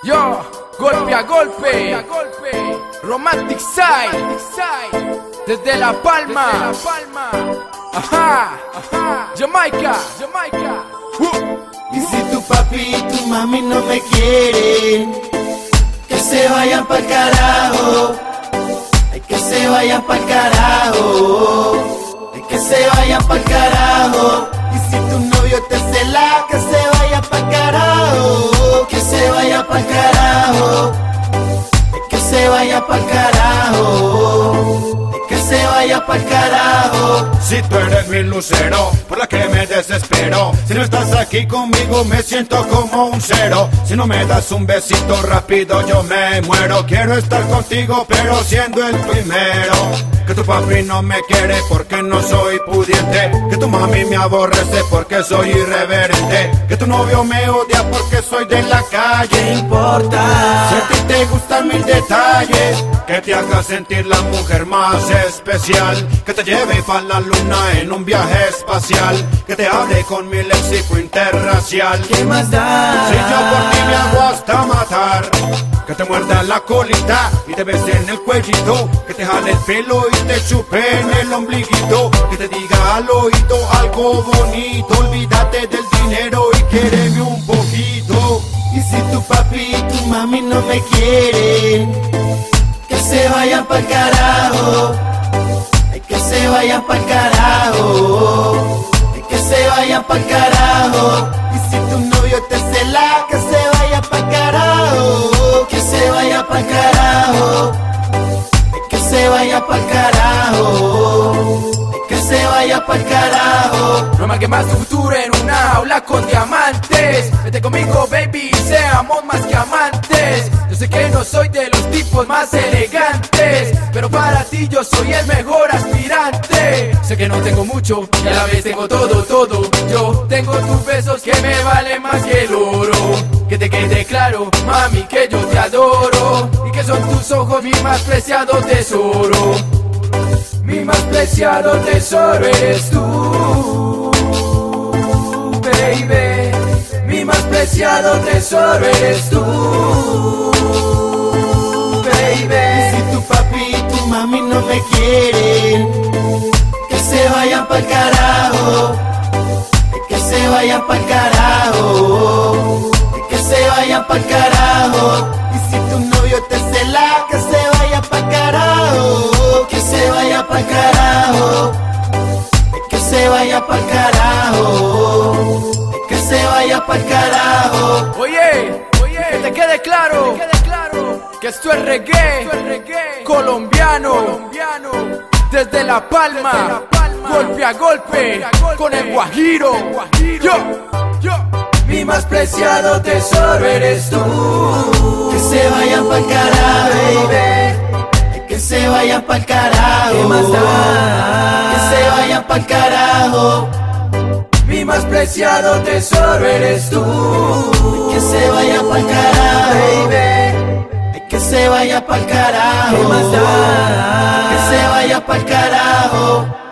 Yo, golpe a golpe, Romantic Side, desde La Palma, ajá, Jamaica. Y si tu papi y tu mami no me quieren, que se vayan pa'l carajo. Hay que se vayan pa'l carajo. Hay que se vayan pa'l carajo. Y si tu novio te cela, que se vaya pa'l carajo. Que se vaya pa'l carajo. Hay que se vaya pa'l carajo. Hay que se vaya pa'l carajo. Si tú eres mi lucero, por la que me desespero. Si no estás aquí conmigo me siento como un cero. Si no me das un besito rápido yo me muero. Quiero estar contigo pero siendo el primero. Que tu papi no me quiere porque no soy pudiente. Que tu mami me aborrece porque soy irreverente. Que tu novio me odia porque soy de la calle. ¿Qué importa? Si a ti te gustan mis detalles, que te haga sentir la mujer más especial. Que te lleve pa' la luna en un viaje espacial. Que te hable con mi léxico interracial. ¿Qué más da? Si yo por ti me hago hasta matar. Que te muerda la colita y te bese en el cuellito. Que te jale el pelo y te chupe en el ombliguito. Que te diga al oído algo bonito. Olvídate del dinero y quiéreme un poquito. Y si tu papi y tu mami no me quieren, que se vayan pa'l carajo. Hay que se vayan pa'l carajo. Hay que se vayan pa'l carajo. Y si tu novio te cela, que se vaya pa'l carajo. Que se vaya pa'l carajo. Hay que se vaya pa'l carajo. Hay que se vaya pa'l carajo. No marques más tu futuro en una aula con diamantes. Vete conmigo, baby, seamos más que amantes. Yo sé que no soy de los tipos más elegantes, pero para ti yo soy el mejor aspirante. Sé que no tengo mucho y a la vez tengo todo. Yo tengo tus besos que me valen más que el oro. Que te quede claro, mami, que yo te adoro. Y que son tus ojos mi más preciado tesoro. Mi más preciado tesoro eres tú, baby. Mi más preciado tesoro eres tú, baby. Si tu papi y tu mami no me quieren, que se vayan pa'l carajo. Que se vayan pa'l carajo. Que se vayan pa'l carajo. Y si tu novio te cela, que se vaya pa'l carajo. Que se vaya pa'l carajo. Que se vaya pa'l carajo. Que se vaya pa'l carajo. Oye, que te quede claro, que esto es reggae, colombiano, desde La Palma, golpe a golpe, con el Guajiro. Yo, Mi más preciado tesoro eres tú. Que se vayan pa'l carajo, baby. Que se vayan pa'l carajo. ¿Qué más da? Que se vayan pa'l carajo. Mi más preciado tesoro eres tú. Que se vayan pa'l carajo, baby. Que se vaya pa'l carajo. ¿Qué más da? Que se vaya pa'l carajo.